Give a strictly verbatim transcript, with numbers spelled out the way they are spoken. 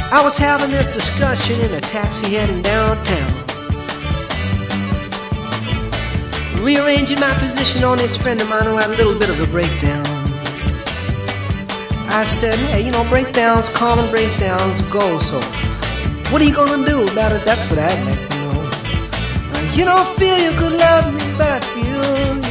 I was having this discussion in a taxi heading downtown, rearranging my position on this friend of mine who had a little bit of a breakdown. I said, hey, you know, breakdowns, common breakdowns go, so what are you gonna do about it? That's what I'd like to know. Uh, you don't feel you could love me, but I feel